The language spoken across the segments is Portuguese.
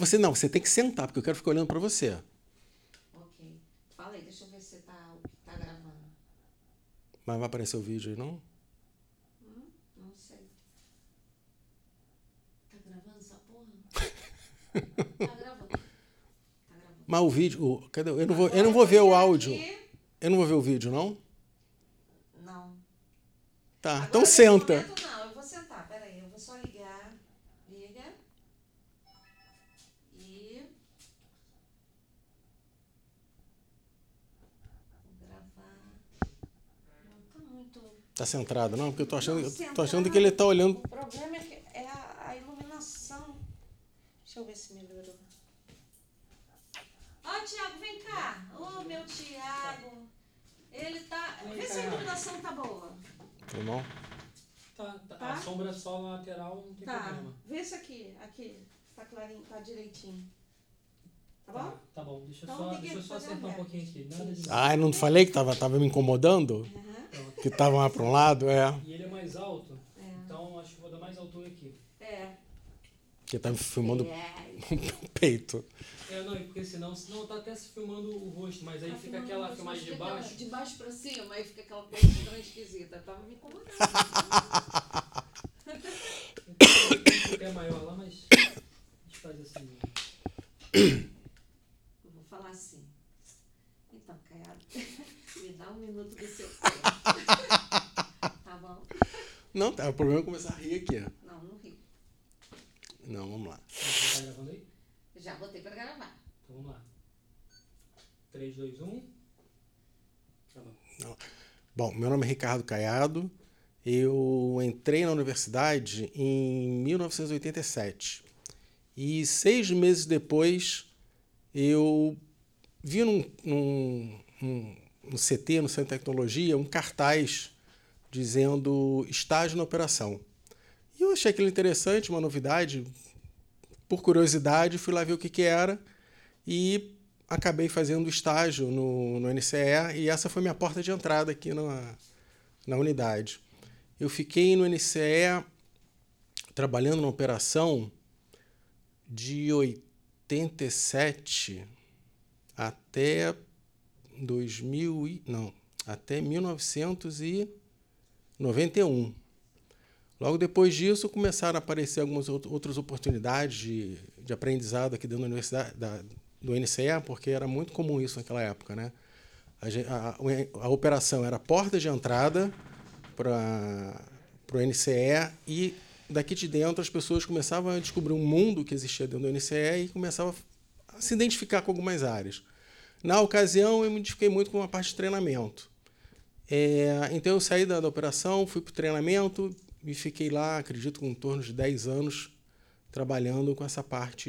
Você tem que sentar, porque eu quero ficar olhando para você. Ok. Fala aí, deixa eu ver se tá gravando. Mas vai aparecer o vídeo aí, não? Não sei. Tá gravando essa porra? Tá gravando. Tá gravando. Mas o vídeo... cadê? Eu não Agora vou ver o vir áudio. aqui. Eu não vou ver o vídeo, não? Não. Tá, então Agora, nesse senta. momento, não. Eu vou sentar. Pera aí, eu vou só ligar. Liga. E... Vou gravar. Não tá muito... Tá centrado, não? Porque eu tô achando centrado. que ele tá olhando... O problema é que é a iluminação. Deixa eu ver se melhorou. Ó, Thiago, vem cá. Ô, meu Thiago. Ele tá... Vê se a iluminação tá boa. Tá bom? Tá? A sombra só na lateral não tem problema. Vê se aqui. Tá clarinho, tá direitinho. Tá bom? Tá bom. Deixa Então, eu só acertar um pouquinho aqui. Nada demais. Ah, eu não falei que tava me incomodando? Aham. Que tava lá para um lado, é. E ele é mais alto, É. então acho que vou dar mais altura aqui. É. Que tá me filmando É. o peito. Não, porque senão tá até se filmando o rosto, mas aí Tá fica filmando aquela o rosto, filmagem de mas fica baixo. de baixo pra cima, aí fica aquela coisa estranha, esquisita. Tava me incomodando. Tem um pé maior lá, mas a gente faz assim. Eu vou falar assim. Então, Caiado, me dá um minuto do seu tempo. Tá bom? Não, tá. O problema é começar a rir aqui. Não, não ri. Não, vamos lá. Você tá gravando aí? Já botei pra gravar. Então vamos lá. 3, 2, 1. Não. Bom, meu nome é Ricardo Caiado. Eu entrei na universidade em 1987. E 6 meses depois, eu vi no CT, no Centro de Tecnologia, um cartaz dizendo estágio na operação. E eu achei aquilo interessante, uma novidade. Por curiosidade, fui lá ver o que era e acabei fazendo estágio no NCE, e essa foi minha porta de entrada aqui na unidade. Eu fiquei no NCE trabalhando na operação de 87 até 1991. Logo depois disso, começaram a aparecer algumas outras oportunidades de aprendizado aqui dentro da universidade, do NCE, porque era muito comum isso naquela época, né? A operação era a porta de entrada para o NCE, e daqui de dentro as pessoas começavam a descobrir um mundo que existia dentro do NCE e começavam a se identificar com algumas áreas. Na ocasião, eu me identifiquei muito com a parte de treinamento. Então, eu saí da operação, fui para o treinamento e fiquei lá, acredito, com em torno de 10 anos, trabalhando com essa parte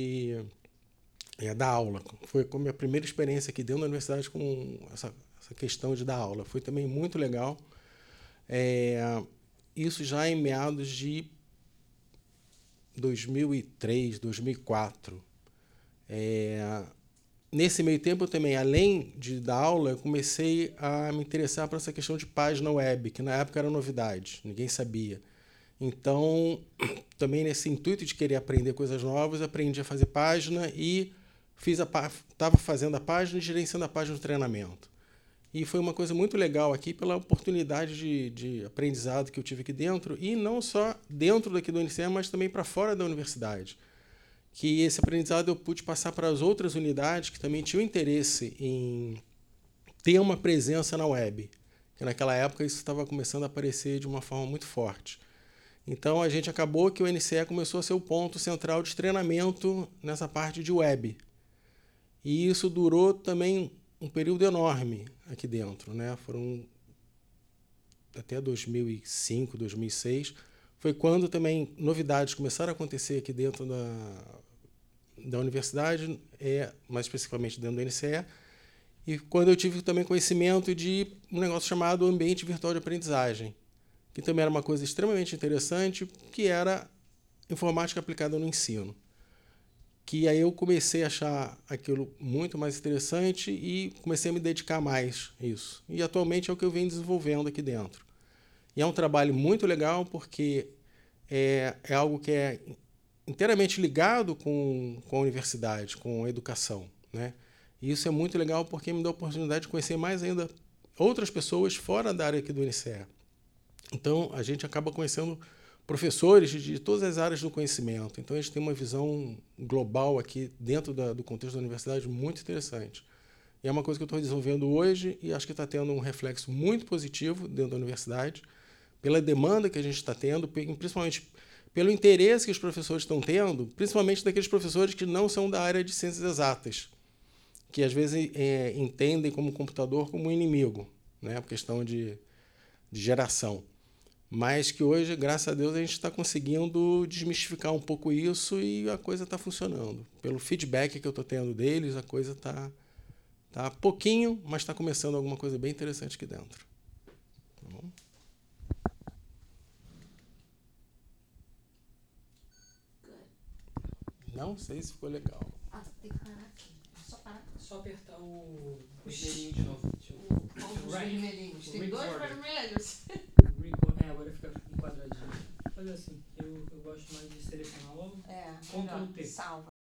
da aula. Foi a minha primeira experiência aqui dentro da universidade com essa questão de dar aula. Foi também muito legal. Isso já em meados de 2003, 2004. Nesse meio tempo, eu também, além de dar aula, eu comecei a me interessar por essa questão de página web, que na época era novidade, ninguém sabia. Então, também nesse intuito de querer aprender coisas novas, aprendi a fazer página e estava fazendo a página e gerenciando a página do treinamento. E foi uma coisa muito legal aqui pela oportunidade de aprendizado que eu tive aqui dentro, e não só dentro daqui do NCE, mas também para fora da universidade. Que esse aprendizado eu pude passar para as outras unidades que também tinham interesse em ter uma presença na web. Que naquela época isso estava começando a aparecer de uma forma muito forte. Então a gente acabou que o NCE começou a ser o ponto central de treinamento nessa parte de web. E isso durou também um período enorme aqui dentro, né? Foram até 2005, 2006. Foi quando também novidades começaram a acontecer aqui dentro da universidade, mais especificamente dentro do NCE, e quando eu tive também conhecimento de um negócio chamado ambiente virtual de aprendizagem, que também era uma coisa extremamente interessante, que era informática aplicada no ensino. Que aí eu comecei a achar aquilo muito mais interessante e comecei a me dedicar mais a isso. E atualmente é o que eu venho desenvolvendo aqui dentro. E é um trabalho muito legal, porque é algo que é inteiramente ligado com a universidade, com a educação, né? E isso é muito legal porque me dá a oportunidade de conhecer mais ainda outras pessoas fora da área aqui do INCE. Então, a gente acaba conhecendo professores de todas as áreas do conhecimento. Então, a gente tem uma visão global aqui dentro do contexto da universidade muito interessante. E é uma coisa que eu estou desenvolvendo hoje e acho que está tendo um reflexo muito positivo dentro da universidade, pela demanda que a gente está tendo, principalmente pelo interesse que os professores estão tendo, principalmente daqueles professores que não são da área de ciências exatas, que às vezes entendem como computador como um inimigo, né, por questão de geração. Mas que hoje, graças a Deus, a gente está conseguindo desmistificar um pouco isso e a coisa está funcionando. Pelo feedback que eu estou tendo deles, a coisa está pouquinho, mas está começando alguma coisa bem interessante aqui dentro. Tá bom? Não sei se ficou legal. Ah, tem que parar aqui. Só parar. Só apertar o vermelhinho de novo. Os vermelhinhos. Tem dois vermelhos. Agora fica enquadradinho. Fazer assim, eu gosto mais de selecionar logo. É, Ctrl+T. salva.